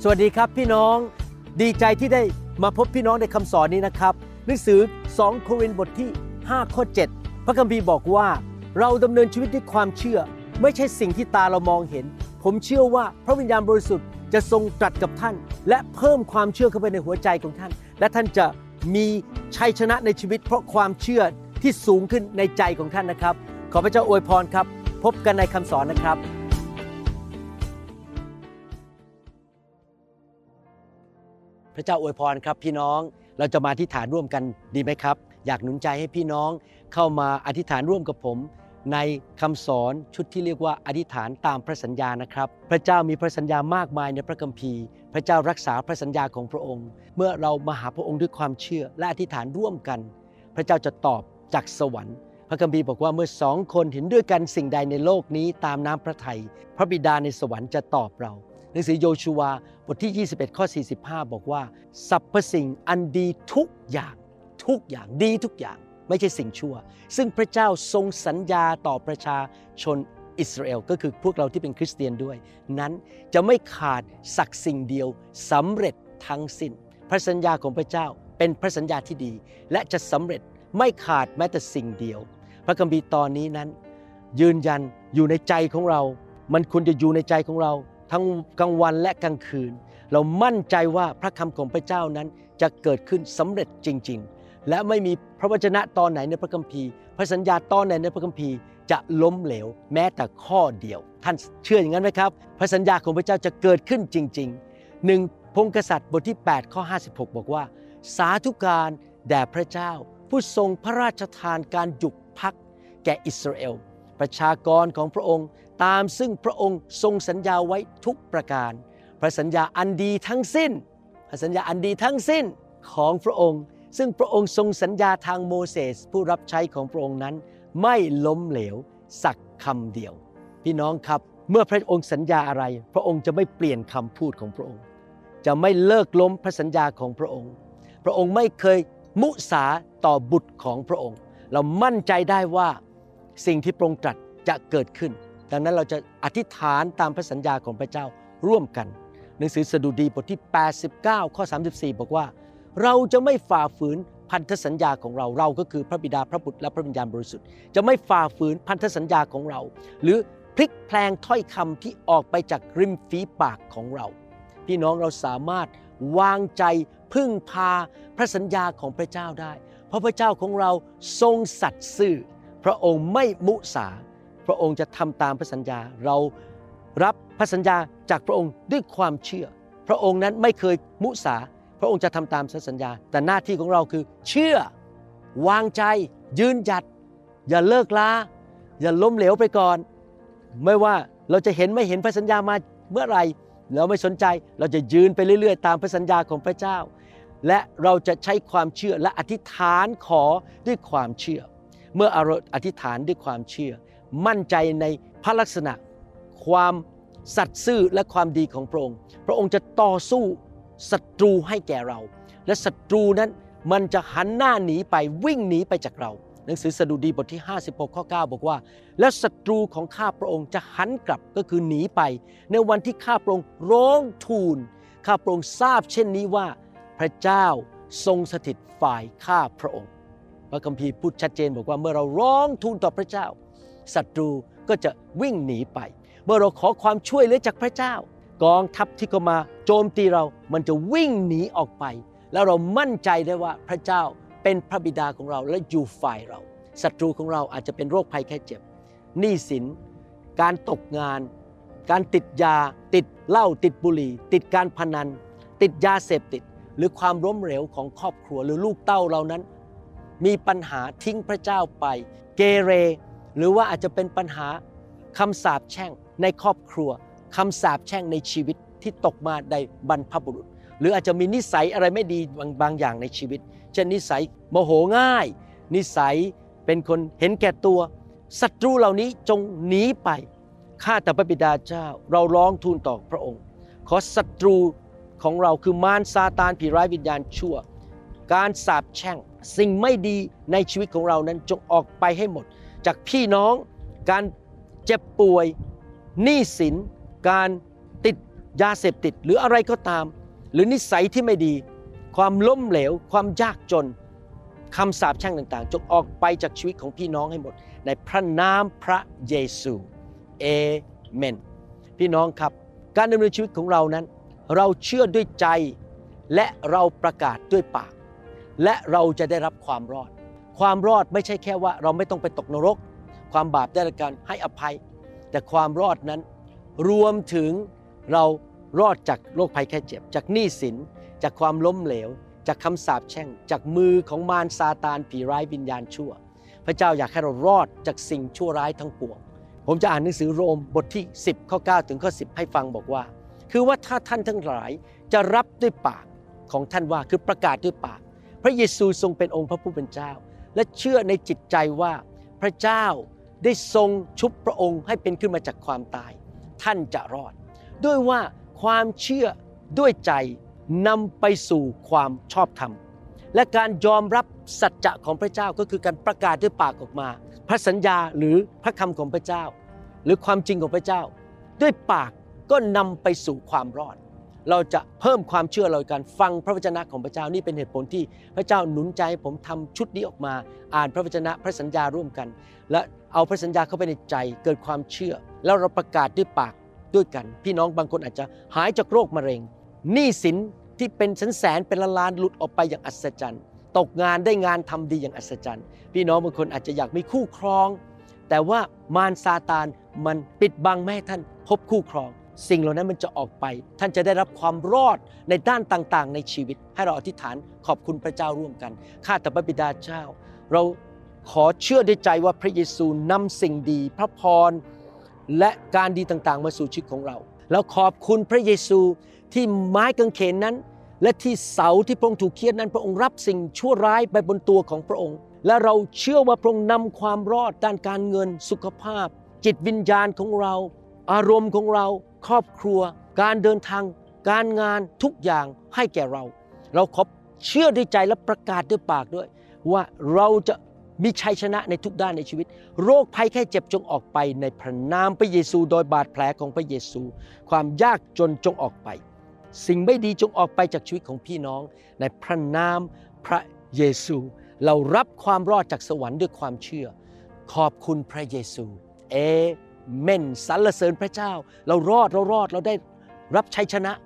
วัสดีครับพี่น้องดีใจที่ได้มาพบพี่น้องในคำสอนนี้นะครับหนังสือ2โครินธ์บทที่5ข้อ7พระคัมภีร์บอกว่าเราดำเนินชีวิตด้วยความเชื่อไม่ใช่สิ่งที่ตาเรามองเห็นผมเชื่อว่าพระวิญญาณบริสุทธิ์จะทรงตรัสกับท่านและเพิ่มความเชื่อเข้าไปในหัวใจของท่านและท่านจะมีชัยชนะในชีวิตเพราะความเชื่อที่สูงขึ้นในใจของท่านนะครับขอพระเจ้าอวยพรครับพบกันในคำสอนนะครับพระเจ้าอวยพรครับพี่น้องเราจะมาอธิษฐานร่วมกันดีไหมครับอยากหนุนใจให้พี่น้องเข้ามาอธิษฐานร่วมกับผมในคำสอนชุดที่เรียกว่าอธิษฐานตามพระสัญญานะครับพระเจ้ามีพระสัญญามากมายในพระคัมภีร์พระเจ้ารักษาพระสัญญาของพระองค์เมื่อเรามาหาพระองค์ด้วยความเชื่อและอธิษฐานร่วมกันพระเจ้าจะตอบจากสวรรค์พระคัมภีร์บอกว่าเมื่อ2 คนเห็นด้วยกันสิ่งใดในโลกนี้ตามน้ำพระทัยพระบิดาในสวรรค์จะตอบเราหนังสือโยชูวาบทที่21ข้อ45บอกว่าสรรพสิ่งอันดีทุกอย่างดีทุกอย่างไม่ใช่สิ่งชั่วซึ่งพระเจ้าทรงสัญญาต่อประชาชนอิสราเอลก็คือพวกเราที่เป็นคริสเตียนด้วยนั้นจะไม่ขาดสักสิ่งเดียวสำเร็จทั้งสิ้นพระสัญญาของพระเจ้าเป็นพระสัญญาที่ดีและจะสำเร็จไม่ขาดแม้แต่สิ่งเดียวพระคัมภีร์ตอนนี้นั้นยืนยันอยู่ในใจของเรามันควรจะอยู่ในใจของเราทั้งกลางวันและกลางคืนเรามั่นใจว่าพระคำของพระเจ้านั้นจะเกิดขึ้นสำเร็จจริงๆและไม่มีพระวจนะตอนไหนในพระคัมภีร์พระสัญญาตอนไหนในพระคัมภีร์จะล้มเหลวแม้แต่ข้อเดียวท่านเชื่ออย่างนั้นไหมครับพระสัญญาของพระเจ้าจะเกิดขึ้นจริงๆ1พงศ์กษัตริย์บทที่8ข้อ56บอกว่าสาธุการแด่พระเจ้าผู้ทรงพระราชทานการหยุดพักแก่อิสราเอลประชากรของพระองค์ตามซึ่งพระองค์ทรงสัญญาไว้ทุกประการพระสัญญาอันดีทั้งสิ้นพระสัญญาอันดีทั้งสิ้นของพระองค์ซึ่งพระองค์ทรงสัญญาทางโมเสสผู้รับใช้ของพระองค์นั้นไม่ล้มเหลวสักคำเดียวพี่น้องครับเมื่อพระองค์สัญญาอะไรพระองค์จะไม่เปลี่ยนคำพูดของพระองค์จะไม่เลิกล้มพระสัญญาของพระองค์พระองค์ไม่เคยมุสาต่อบุตรของพระองค์เรามั่นใจได้ว่าสิ่งที่พระองค์ตรัสจะเกิดขึ้นดังนั้นเราจะอธิษฐานตามพระสัญญาของพระเจ้าร่วมกันหนังสือสดุดีบทที่89ข้อ34บอกว่าเราจะไม่ฝ่าฝืนพันธสัญญาของเราก็คือพระบิดาพระบุตรและพระวิญญาณบริสุทธิ์จะไม่ฝ่าฝืนพันธสัญญาของเราหรือพลิกแพลงถ้อยคำที่ออกไปจากริมฝีปากของเราพี่น้องเราสามารถวางใจพึ่งพาพระสัญญาของพระเจ้าได้เพราะพระเจ้าของเราทรงสัตย์ซื่อพระองค์ไม่มุสาพระองค์จะทำตามพระสัญญาเรารับพระสัญญาจากพระองค์ด้วยความเชื่อพระองค์นั้นไม่เคยมุสาพระองค์จะทำตามพระสัญญาแต่หน้าที่ของเราคือเชื่อวางใจยืนหยัดอย่าเลิกล้าอย่าล้มเหลวไปก่อนไม่ว่าเราจะเห็นไม่เห็นพระสัญญามาเมื่อไหร่เราไม่สนใจเราจะยืนไปเรื่อยๆตามพระสัญญาของพระเจ้าและเราจะใช้ความเชื่อและอธิษฐานขอด้วยความเชื่อเมื่อเราอธิษฐานด้วยความเชื่อมั่นใจในพระลักษณะความสัตย์ซื่อและความดีของพระองค์พระองค์จะต่อสู้ศัตรูให้แก่เราและศัตรูนั้นมันจะหันหน้าหนีไปวิ่งหนีไปจากเราหนังสือสดุดีบทที่56ข้อ9บอกว่าและศัตรูของข้าพระองค์จะหันกลับก็คือหนีไปในวันที่ข้าพระองค์ร้องทูลข้าพระองค์ทราบเช่นนี้ว่าพระเจ้าทรงสถิตฝ่ายข้าพระองค์พระคัมภีร์พูดชัดเจนบอกว่าเมื่อเราร้องทูลต่อพระเจ้าศัตรูก็จะวิ่งหนีไปเมื่อเราขอความช่วยเหลือจากพระเจ้ากองทัพที่เข้ามาโจมตีเรามันจะวิ่งหนีออกไปแล้วเรามั่นใจได้ว่าพระเจ้าเป็นพระบิดาของเราและอยู่ฝ่ายเราศัตรูของเราอาจจะเป็นโรคภัยแค่เจ็บหนี้สินการตกงานการติดยาติดเหล้าติดบุหรี่ติดการพนันติดยาเสพติดหรือความล้มเหลวของครอบครัวหรือลูกเต้าเรานั้นมีปัญหาทิ้งพระเจ้าไปเกเรหรือว่าอาจจะเป็นปัญหาคำสาปแช่งในครอบครัวคำสาปแช่งในชีวิตที่ตกมาในบรรพบุรุษหรืออาจจะมีนิสัยอะไรไม่ดีบางอย่างในชีวิตเช่นนิสัยโมโหง่ายนิสัยเป็นคนเห็นแก่ตัวศัตรูเหล่านี้จงหนีไปข้าแต่พระบิดาเจ้าเราร้องทูลต่อพระองค์ขอศัตรูของเราคือมารซาตานผีร้ายวิญญาณชั่วการสาปแช่งสิ่งไม่ดีในชีวิตของเรานั้นจงออกไปให้หมดจากพี่น้องการเจ็บป่วยหนี้สินการติดยาเสพติดหรืออะไรก็ตามหรือนิสัยที่ไม่ดีความล้มเหลวความยากจนคำสาปแช่งต่างๆจงออกไปจากชีวิตของพี่น้องให้หมดในพระนามพระเยซูเอเมนพี่น้องครับการดำเนินชีวิตของเรานั้นเราเชื่อด้วยใจและเราประกาศด้วยปากและเราจะได้รับความรอดความรอดไม่ใช่แค่ว่าเราไม่ต้องไปตกนรกความบาปได้รับการให้อภัยแต่ความรอดนั้นรวมถึงเรารอดจากโรคภัยแค่เจ็บจากหนี้สินจากความล้มเหลวจากคำสาปแช่งจากมือของมารซาตานผีร้ายวิญญาณชั่วพระเจ้าอยากให้เรารอดจากสิ่งชั่วร้ายทั้งปวงผมจะอ่านหนังสือโรมบทที่10ข้อ9ถึงข้อ10ให้ฟังบอกว่าคือว่าถ้าท่านทั้งหลายจะรับด้วยปากของท่านว่าคือประกาศด้วยปากพระเยซูทรงเป็นองค์พระผู้เป็นเจ้าและเชื่อในจิตใจว่าพระเจ้าได้ทรงชุบพระองค์ให้เป็นขึ้นมาจากความตายท่านจะรอดด้วยว่าความเชื่อด้วยใจนำไปสู่ความชอบธรรมและการยอมรับสัจจะของพระเจ้าก็คือการประกาศด้วยปากออกมาพระสัญญาหรือพระคำของพระเจ้าหรือความจริงของพระเจ้าด้วยปากก็นำไปสู่ความรอดเราจะเพิ่มความเชื่อเราการฟังพระวจนะของพระเจ้านี่เป็นเหตุผลที่พระเจ้าหนุนใจให้ผมทำชุดนี้ออกมาอ่านพระวจนะพระสัญญาร่วมกันและเอาพระสัญญาเข้าไปในใจเกิดความเชื่อแล้วเราประกาศด้วยปากด้วยกันพี่น้องบางคนอาจจะหายจากโรคมะเร็งหนี้สินที่เป็นแสนเป็นล้านๆหลุดออกไปอย่างอัศจรรย์ตกงานได้งานทำดีอย่างอัศจรรย์พี่น้องบางคนอาจจะอยากมีคู่ครองแต่ว่ามารซาตานมันปิดบังไม่ให้ท่านพบคู่ครองสิ่งเหล่านั้นมันจะออกไปท่านจะได้รับความรอดในด้านต่างๆในชีวิตให้เราอธิษฐานขอบคุณพระเจ้าร่วมกันข้าแต่พระบิดาเจ้าเราขอเชื่อด้วยใจว่าพระเยซูนำสิ่งดีพระพรและการดีต่างๆมาสู่ชีวิตของเราแล้วขอบคุณพระเยซูที่ไม้กางเขนนั้นและที่เสาที่พระองค์ถูกเฆี่ยนนั้นพระองค์รับสิ่งชั่วร้ายไปบนตัวของพระองค์และเราเชื่อว่าพระองค์นำความรอดด้านการเงินสุขภาพจิตวิญญาณของเราอารมณ์ของเราครอบครัวการเดินทางการงานทุกอย่างให้แก่เราขอเชื่อด้วยใจและประกาศด้วยปากด้วยว่าเราจะมีชัยชนะในทุกด้านในชีวิตโรคภัยแค่เจ็บจงออกไปในพระนามพระเยซูโดยบาดแผลของพระเยซูความยากจนจงออกไปสิ่งไม่ดีจงออกไปจากชีวิตของพี่น้องในพระนามพระเยซูเรารับความรอดจากสวรรค์ด้วยความเชื่อขอบคุณพระเยซูเอเมนสรรเสริญพระเจ้าเรารอดเราได้รับชัยชนะ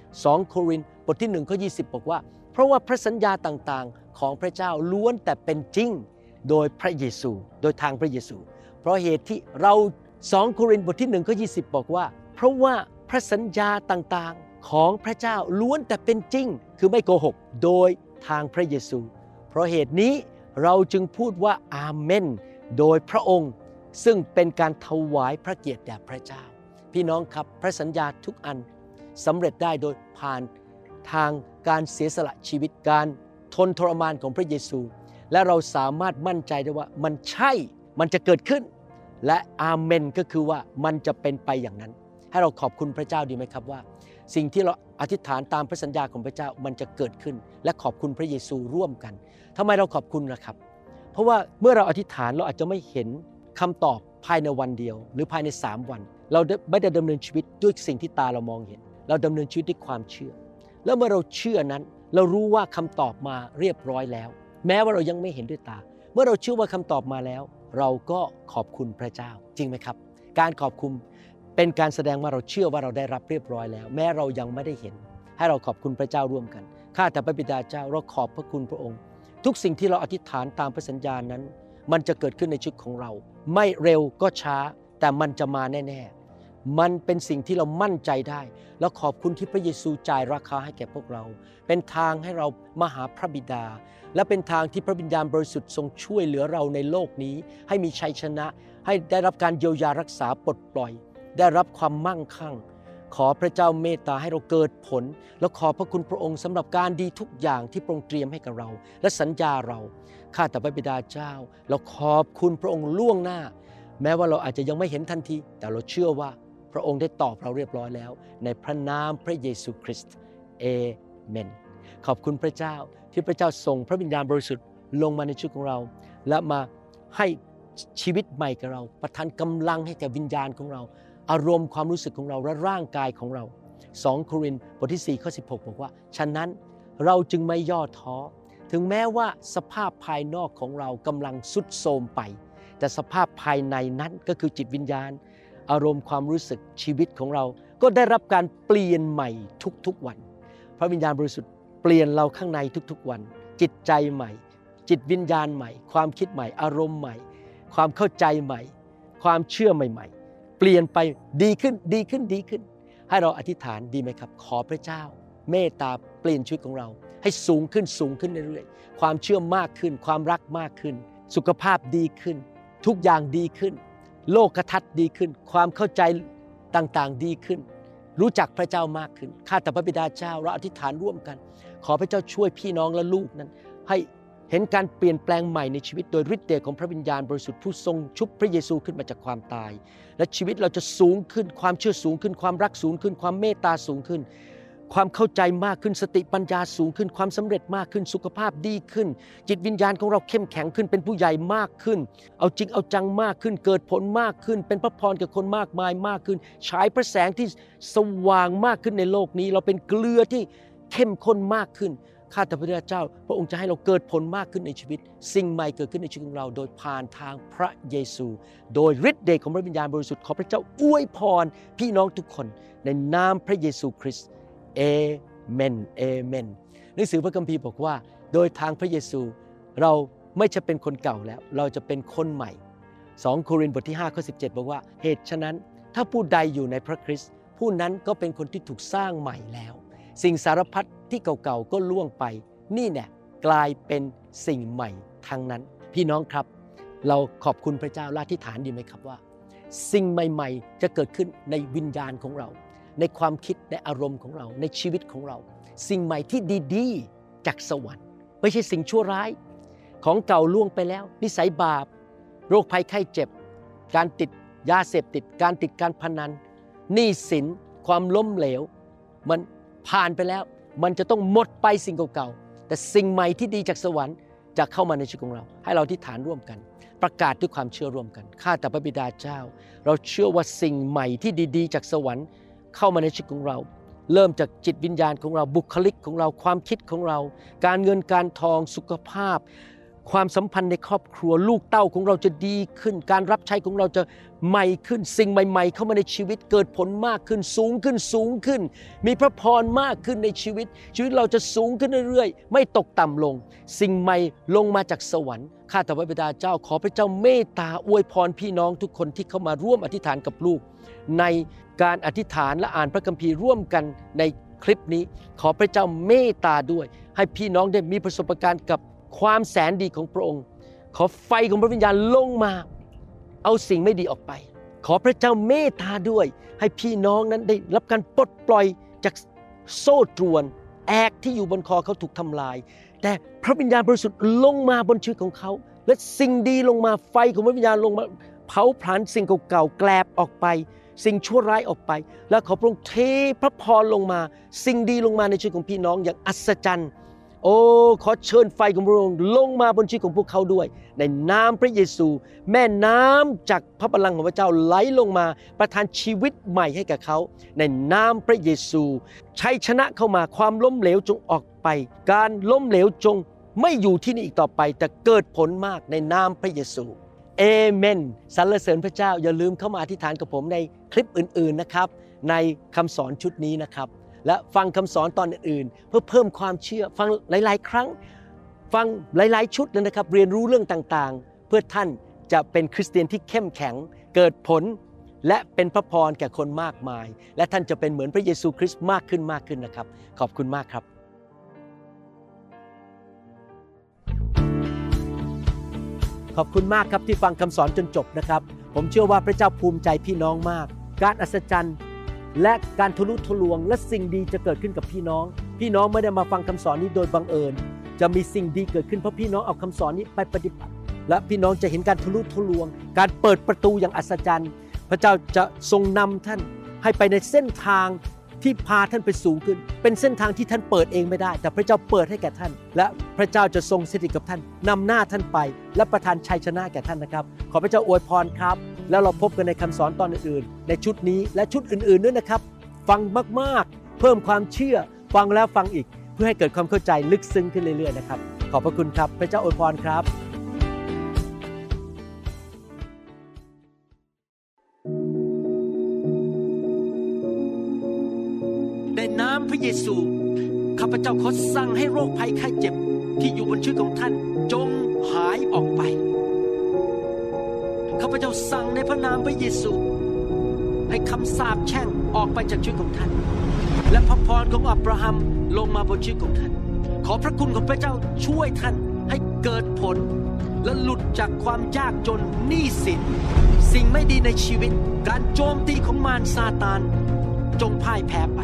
2โครินธ์บทที่1ข้อ20บอกว่าเพราะว่าพระสัญญาต่างๆของพระเจ้าล้วนแต่เป็นจริงโดยพระเยซูโดยทางพระเยซูเพราะเหตุที่เรา2โครินธ์บทที่1ข้อ20บอกว่าเพราะว่าพระสัญญาต่างๆของพระเจ้าล้วนแต่เป็นจริงคือไม่โกหกโดยทางพระเยซูเพราะเหตุนี้เราจึงพูดว่าอาเมนโดยพระองค์ซึ่งเป็นการถวายพระเกียรติแด่พระเจ้าพี่น้องครับพระสัญญาทุกอันสำเร็จได้โดยผ่านทางการเสียสละชีวิตการทนทรมานของพระเยซูและเราสามารถมั่นใจได้ว่ามันใช่มันจะเกิดขึ้นและอาเมนก็คือว่ามันจะเป็นไปอย่างนั้นให้เราขอบคุณพระเจ้าดีไหมครับว่าสิ่งที่เราอธิษฐานตามพระสัญญาของพระเจ้ามันจะเกิดขึ้นและขอบคุณพระเยซูร่วมกันทำไมเราขอบคุณนะครับเพราะว่าเมื่อเราอธิษฐานเราอาจจะไม่เห็นคำตอบภายในวันเดียวหรือภายใน3วันเราไม่ได้ดำเนินชีวิตด้วยสิ่งที่ตาเรามองเห็นเราดำเนินชีวิตด้วยความเชื่อแล้วเมื่อเราเชื่อนั้นเรารู้ว่าคำตอบมาเรียบร้อยแล้วแม้ว่าเรายังไม่เห็นด้วยตาเมื่อเราเชื่อว่าคำตอบมาแล้วเราก็ขอบคุณพระเจ้าจริงไหมครับการขอบคุณเป็นการแสดงว่าเราเชื่อว่าเราได้รับเรียบร้อยแล้วแม้เรายังไม่ได้เห็นให้เราขอบคุณพระเจ้าร่วมกันข้าแต่พระบิดาเจ้าเราขอบพระคุณพระองค์ทุกสิ่งที่เราอธิษฐานตามพระสัญญานั้นมันจะเกิดขึ้นในชีวิตของเราไม่เร็วก็ช้าแต่มันจะมาแน่ๆมันเป็นสิ่งที่เรามั่นใจได้แล้วขอบคุณที่พระเยซูจ่ายราคาให้แก่พวกเราเป็นทางให้เรามาหาพระบิดาและเป็นทางที่พระวิญญาณบริสุทธิ์ทรงช่วยเหลือเราในโลกนี้ให้มีชัยชนะให้ได้รับการเยียวยารักษาปลดปล่อยได้รับความมั่งคั่งขอพระเจ้าเมตตาให้เราเกิดผลแล้วขอบพระคุณพระองค์สำหรับการดีทุกอย่างที่พระองค์เตรียมให้กับเราและสัญญาเราข้าแต่พระบิดาเจ้าเราขอบคุณพระองค์ล่วงหน้าแม้ว่าเราอาจจะยังไม่เห็นทันทีแต่เราเชื่อว่าพระองค์ได้ตอบเราเรียบร้อยแล้วในพระนามพระเยซูคริสต์เอเมนขอบคุณพระเจ้าที่พระเจ้าส่งพระวิญญาณบริสุทธิ์ลงมาในชีวิตของเราและมาให้ชีวิตใหม่กับเราประทานกำลังให้แก่วิญญาณของเราอารมณ์ความรู้สึกของเราและร่างกายของเรา 2 โครินธ์บทที่4ข้อ16บอกว่าฉะนั้นเราจึงไม่ย่อท้อถึงแม้ว่าสภาพภายนอกของเรากำลังทรุดโทรมไปแต่สภาพภายในนั้นก็คือจิตวิญญาณอารมณ์ความรู้สึกชีวิตของเราก็ได้รับการเปลี่ยนใหม่ทุกๆวันพระวิญญาณบริสุทธิ์เปลี่ยนเราข้างในทุกๆวันจิตใจใหม่จิตวิญญาณใหม่ความคิดใหม่อารมณ์ใหม่ความเข้าใจใหม่ความเชื่อใหม่ๆเปลี่ยนไปดีขึ้นให้เราอธิษฐานดีไหมครับขอพระเจ้าเมตตาเปลี่ยนชีวิตของเราให้สูงขึ้นเรื่อยๆความเชื่อมากขึ้นความรักมากขึ้นสุขภาพดีขึ้นทุกอย่างดีขึ้นโลกทัศน์ดีขึ้นความเข้าใจต่างๆดีขึ้นรู้จักพระเจ้ามากขึ้นข้าแต่พระบิดาเจ้าเราอธิษฐานร่วมกันขอพระเจ้าช่วยพี่น้องและลูกนั้นให้เห็นการเปลี่ยนแปลงใหม่ในชีวิตโดยฤทธิ์เดชของพระวิญญาณบริสุทธิ์ผู้ทรงชุบพระเยซูขึ้นมาจากความตายและชีวิตเราจะสูงขึ้นความเชื่อสูงขึ้นความรักสูงขึ้นความเมตตาสูงขึ้นความเข้าใจมากขึ้นสติปัญญาสูงขึ้นความสำเร็จมากขึ้นสุขภาพดีขึ้นจิตวิญญาณของเราเข้มแข็งขึ้นเป็นผู้ใหญ่มากขึ้นเอาจริงเอาจังมากขึ้นเกิดผลมากขึ้นเป็นพระพรกับคนมากมายมากขึ้นฉายพระแสงที่สว่างมากขึ้นในโลกนี้เราเป็นเกลือที่เข้มข้นมากขึ้นข้าแต่พระเจ้าพระองค์จะให้เราเกิดผลมากขึ้นในชีวิตสิ่งใหม่เกิดขึ้นในชีวิตของเราโดยผ่านทางพระเยซูโดยฤทธิ์เดชของพระวิญญาณบริสุทธิ์ขอพระเจ้าอวยพรพี่น้องทุกคนในนามพระเยซูคริสต์เอเมนเอเมนหนังสือพระคัมภีร์บอกว่าโดยทางพระเยซูเราไม่จะเป็นคนเก่าแล้วเราจะเป็นคนใหม่2 โครินธ์บทที่5ข้อ17บอกว่าเหตุฉะนั้นถ้าผู้ใดอยู่ในพระคริสต์ผู้นั้นก็เป็นคนที่ถูกสร้างใหม่แล้วสิ่งสารพัดที่เก่าๆก็ล่วงไปนี่แน่กลายเป็นสิ่งใหม่ทั้งนั้นพี่น้องครับเราขอบคุณพระเจ้าและอธิษฐานดีไหมครับว่าสิ่งใหม่ๆจะเกิดขึ้นในวิญญาณของเราในความคิดในอารมณ์ของเราในชีวิตของเราสิ่งใหม่ที่ดีๆจากสวรรค์ไม่ใช่สิ่งชั่วร้ายของเก่าล่วงไปแล้วนิสัยบาปโรคภัยไข้เจ็บการติดยาเสพติดการติดการพนันหนี้สินความล้มเหลวมันผ่านไปแล้วมันจะต้องหมดไปสิ่งเก่าๆแต่สิ่งใหม่ที่ดีจากสวรรค์จะเข้ามาในชีวิตของเราให้เราอธิษฐานร่วมกันประกาศด้วยความเชื่อร่วมกันข้าแต่พระบิดาเจ้าเราเชื่อว่าสิ่งใหม่ที่ดีๆจากสวรรค์เข้ามาในชีวิตของเราเริ่มจากจิตวิญญาณของเราบุคลิกของเราความคิดของเราการเงินการทองสุขภาพความสัมพันธ์ในครอบครัวลูกเต้าของเราจะดีขึ้นการรับใช้ของเราจะใหม่ขึ้นสิ่งใหม่ๆเข้ามาในชีวิตเกิดผลมากขึ้นสูงขึ้นมีพระพรมากขึ้นในชีวิตเราจะสูงขึ้นเรื่อยๆไม่ตกต่ำลงสิ่งใหม่ลงมาจากสวรรค์ข้าแต่พระบิดาเจ้าขอพระเจ้าเมตตาอวยพรพี่น้องทุกคนที่เข้ามาร่วมอธิษฐานกับลูกในการอธิษฐานและอ่านพระคัมภีร์ร่วมกันในคลิปนี้ขอพระเจ้าเมตตาด้วยให้พี่น้องได้มีประสบการณ์กับความแสนดีของพระองค์ขอไฟของพระวิญญาณลงมาเอาสิ่งไม่ดีออกไปขอพระเจ้าเมตตาด้วยให้พี่น้องนั้นได้รับการปลดปล่อยจากโซ่ตรวนแอกที่อยู่บนคอเขาถูกทำลายแต่พระวิญญาณบริสุทธิ์ลงมาบนชีวิตของเขาและสิ่งดีลงมาไฟของพระวิญญาณลงมาเผาผลาญสิ่งเก่าๆแกลบออกไปสิ่งชั่วร้ายออกไปและขอพระองค์เทพระพรลงมาสิ่งดีลงมาในชีวิตของพี่น้องอย่างอัศจรรย์โอ้ขอเชิญไฟของพระองค์ลงมาบนชีวิตของพวกเขาด้วยในนามพระเยซูแม่น้ำจากพระบัลลังก์ของพระเจ้าไหลลงมาประทานชีวิตใหม่ให้แก่เขาในนามพระเยซูชัยชนะเข้ามาความล้มเหลวจงออกไปการล้มเหลวจงไม่อยู่ที่นี่อีกต่อไปแต่เกิดผลมากในนามพระเยซูเอเมนสรรเสริญพระเจ้าอย่าลืมเข้ามาอธิษฐานกับผมในคลิปอื่นๆนะครับในคำสอนชุดนี้นะครับและฟังคำสอนตอนอื่นๆเพื่อเพิ่มความเชื่อฟังหลายๆครั้งฟังหลายๆชุดเลยนะครับเรียนรู้เรื่องต่างๆเพื่อท่านจะเป็นคริสเตียนที่เข้มแข็งเกิดผลและเป็นพระพรแก่คนมากมายและท่านจะเป็นเหมือนพระเยซูคริสต์มากขึ้นนะครับขอบคุณมากครับขอบคุณมากครับที่ฟังคำสอนจนจบนะครับผมเชื่อว่าพระเจ้าภูมิใจพี่น้องมากการอัศจรรย์และการทะลุทะลวงและสิ่งดีจะเกิดขึ้นกับพี่น้องไม่ได้มาฟังคำสอนนี้โดยบังเอิญจะมีสิ่งดีเกิดขึ้นเพราะพี่น้องเอาคำสอนนี้ไปปฏิบัติและพี่น้องจะเห็นการทะลุทะลวงการเปิดประตูอย่างอัศจรรย์พระเจ้าจะทรงนำท่านให้ไปในเส้นทางที่พาท่านไปสูงขึ้นเป็นเส้นทางที่ท่านเปิดเองไม่ได้แต่พระเจ้าเปิดให้แก่ท่านและพระเจ้าจะทรงสถิตกับท่านนำหน้าท่านไปและประทานชัยชนะแก่ท่านนะครับขอพระเจ้าอวยพรครับแล้วเราพบกันในคำสอนตอนอื่นๆในชุดนี้และชุดอื่นๆด้วยนะครับฟังมากๆเพิ่มความเชื่อฟังแล้วฟังอีกเพื่อให้เกิดความเข้าใจลึกซึ้งขึ้นเรื่อยๆนะครับขอบพระคุณครับพระเจ้าอวยพรครับในนามพระเยซูข้าพเจ้าขอสั่งให้โรคภัยไข้เจ็บที่อยู่บนชีวิตของท่านจงหายออกไปข้าพเจ้าสั่งในพระนามพระเยซูให้คำสาปแช่งออกไปจากชีวิตของท่านและพระพรของอับราฮัมลงมาบนชีวิตของท่านขอพระคุณของพระเจ้าช่วยท่านให้เกิดผลและหลุดจากความยากจนหนี้สินสิ่งไม่ดีในชีวิตการโจมตีของมารซาตานจงพ่ายแพ้ไป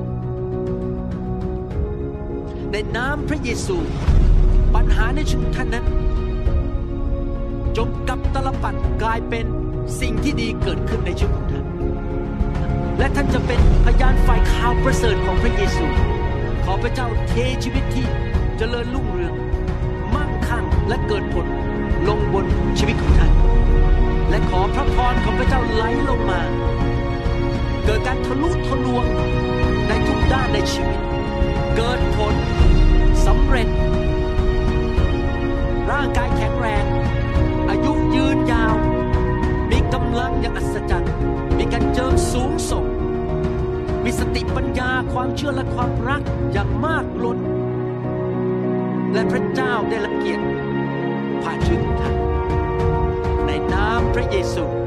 ในนามพระเยซูปัญหาในชีวิตท่านนั้นจงกลับตลปัดกลายเป็นสิ่งที่ดีเกิดขึ้นในชีวิตของท่านและท่านจะเป็นพยานฝ่ายข่าวประเสริฐของพระเยซูขอพระเจ้าเทชีวิตที่เจริญรุ่งเรืองมั่งคั่งและเกิดผลลงบนชีวิตของท่านและขอพระพรของพระเจ้าไหลลงมาเกิดการทะลุทะลวงในทุกด้านในชีวิตเกิดผลสำเร็จร่างกายแข็งแรงอายุยืนยาวมีกำลังอย่างอัศจรรย์มีการเจิมสูงส่งมีสติปัญญาความเชื่อและความรักอย่างมากล้นและพระเจ้าได้รับเกียรติผ่านชีวิตของท่านในนามพระเยซู